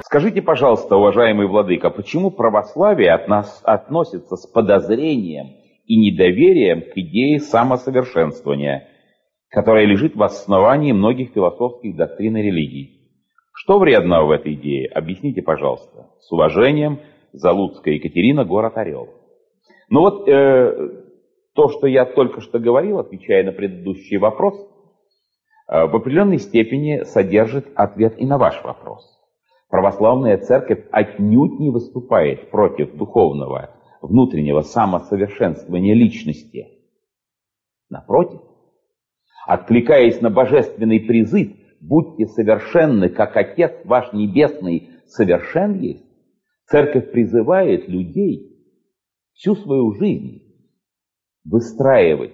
Скажите, пожалуйста, уважаемый владыка, почему православие от нас относится с подозрением и недоверием к идее самосовершенствования, которая лежит в основании многих философских доктрин и религий? Что вредного в этой идее? Объясните, пожалуйста. С уважением, Залуцкая Екатерина, город Орел. Ну вот то, что я только что говорил, отвечая на предыдущий вопрос, в определенной степени содержит ответ и на ваш вопрос. Православная церковь отнюдь не выступает против духовного, внутреннего самосовершенствования личности. Напротив, откликаясь на божественный призыв «Будьте совершенны, как Отец ваш Небесный совершен есть», церковь призывает людей всю свою жизнь выстраивать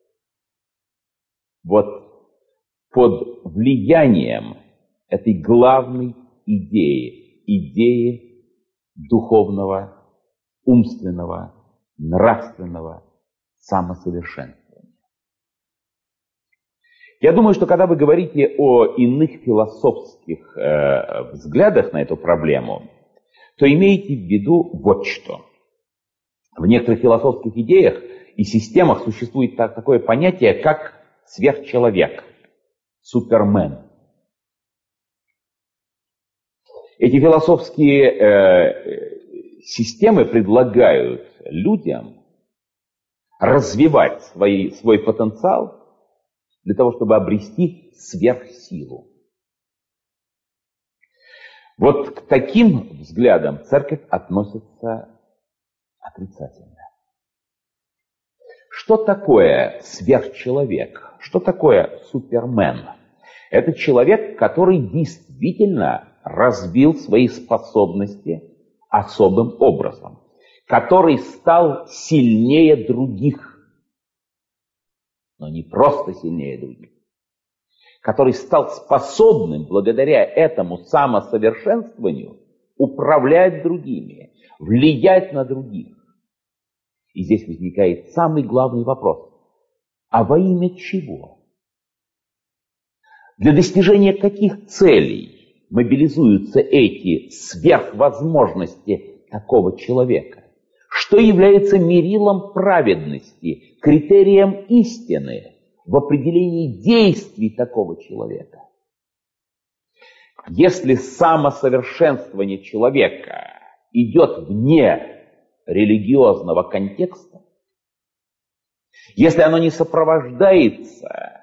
вот под влиянием этой главной идеи духовного, умственного, нравственного самосовершенствования. Я думаю, что когда вы говорите о иных философских взглядах на эту проблему, то имеете в виду вот что. В некоторых философских идеях и системах существует такое понятие, как сверхчеловек, супермен. Эти философские системы предлагают людям развивать свой потенциал для того, чтобы обрести сверхсилу. Вот к таким взглядам церковь относится отрицательно. Что такое сверхчеловек? Что такое супермен? Это человек, который действительно развил свои способности особым образом, который стал сильнее других, но не просто сильнее других, который стал способным благодаря этому самосовершенствованию управлять другими, влиять на других. И здесь возникает самый главный вопрос. А во имя чего? Для достижения каких целей мобилизуются эти сверхвозможности такого человека? Что является мерилом праведности, критерием истины в определении действий такого человека? Если самосовершенствование человека идет вне религиозного контекста, если оно не сопровождается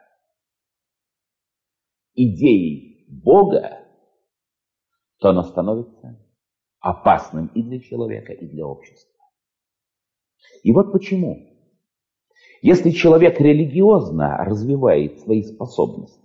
идеей Бога, то оно становится опасным и для человека, и для общества. И вот почему. Если человек религиозно развивает свои способности,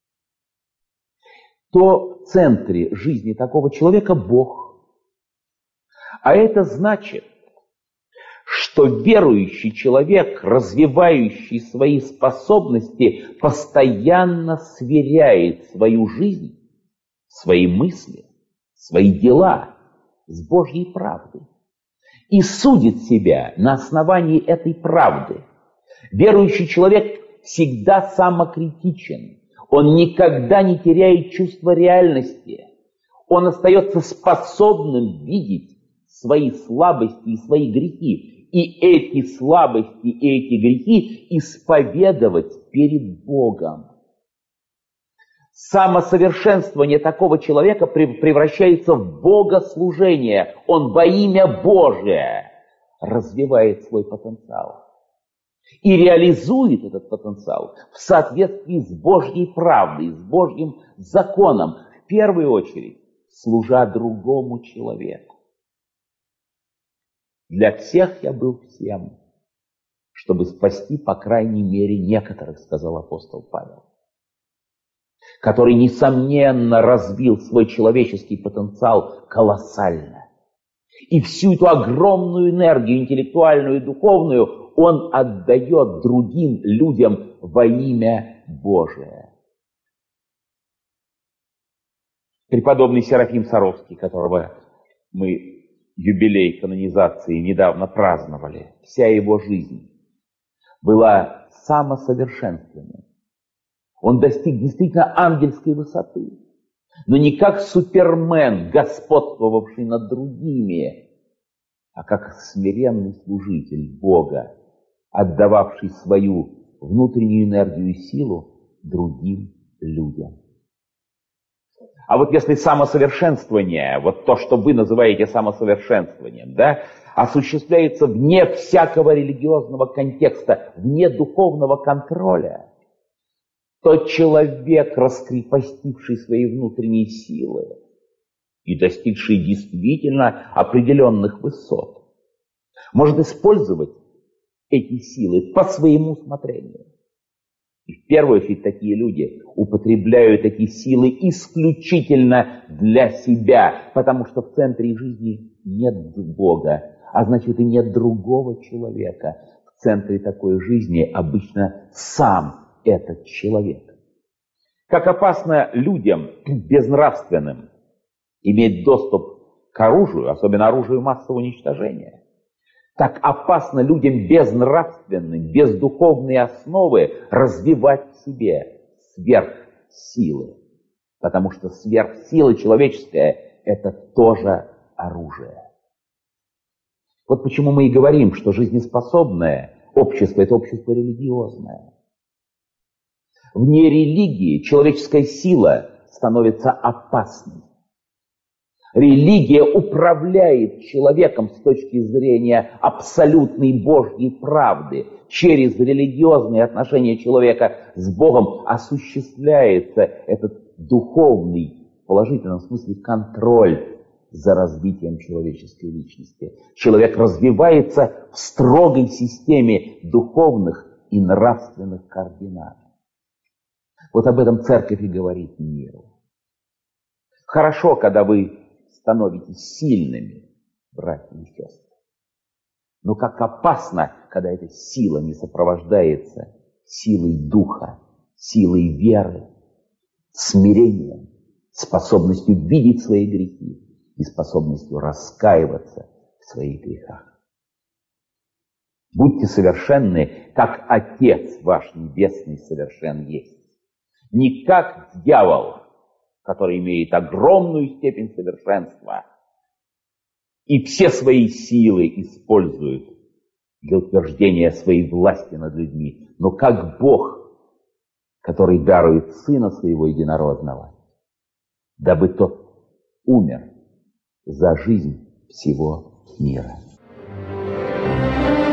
то в центре жизни такого человека Бог. А это значит, что верующий человек, развивающий свои способности, постоянно сверяет свою жизнь, свои мысли, свои дела с Божьей правдой и судит себя на основании этой правды. Верующий человек всегда самокритичен, он никогда не теряет чувство реальности, он остается способным видеть свои слабости и свои грехи, и эти слабости и эти грехи исповедовать перед Богом. Самосовершенствование такого человека превращается в богослужение. Он во имя Божие развивает свой потенциал и реализует этот потенциал в соответствии с Божьей правдой, с Божьим законом, в первую очередь служа другому человеку. Для всех я был всем, чтобы спасти, по крайней мере, некоторых, сказал апостол Павел, который, несомненно, развил свой человеческий потенциал колоссально. И всю эту огромную энергию, интеллектуальную и духовную, он отдает другим людям во имя Божие. Преподобный Серафим Саровский, которого мы юбилей канонизации недавно праздновали, вся его жизнь была самосовершенствованием. Он достиг действительно ангельской высоты. Но не как супермен, господствовавший над другими, а как смиренный служитель Бога, отдававший свою внутреннюю энергию и силу другим людям. А вот если самосовершенствование, вот то, что вы называете самосовершенствованием, да, осуществляется вне всякого религиозного контекста, вне духовного контроля, то человек, раскрепостивший свои внутренние силы и достигший действительно определенных высот, может использовать эти силы по своему усмотрению. И в первую очередь такие люди употребляют эти силы исключительно для себя, потому что в центре жизни нет Бога, а значит и нет другого человека. В центре такой жизни обычно сам этот человек. Как опасно людям безнравственным иметь доступ к оружию, особенно оружию массового уничтожения, так опасно людям безнравственным, без духовной основы развивать в себе сверхсилы. Потому что сверхсила человеческая – это тоже оружие. Вот почему мы и говорим, что жизнеспособное общество – это общество религиозное. Вне религии человеческая сила становится опасной. Религия управляет человеком с точки зрения абсолютной Божьей правды. Через религиозные отношения человека с Богом осуществляется этот духовный, в положительном смысле, контроль за развитием человеческой личности. Человек развивается в строгой системе духовных и нравственных координат. Вот об этом церковь и говорит миру. Хорошо, когда вы становитесь сильными, братья и сестры. Но как опасно, когда эта сила не сопровождается силой духа, силой веры, смирением, способностью видеть свои грехи и способностью раскаиваться в своих грехах. Будьте совершенны, как Отец ваш Небесный совершен есть. Не как дьявол, который имеет огромную степень совершенства и все свои силы использует для утверждения своей власти над людьми, но как Бог, который дарует Сына Своего Единородного, дабы Тот умер за жизнь всего мира.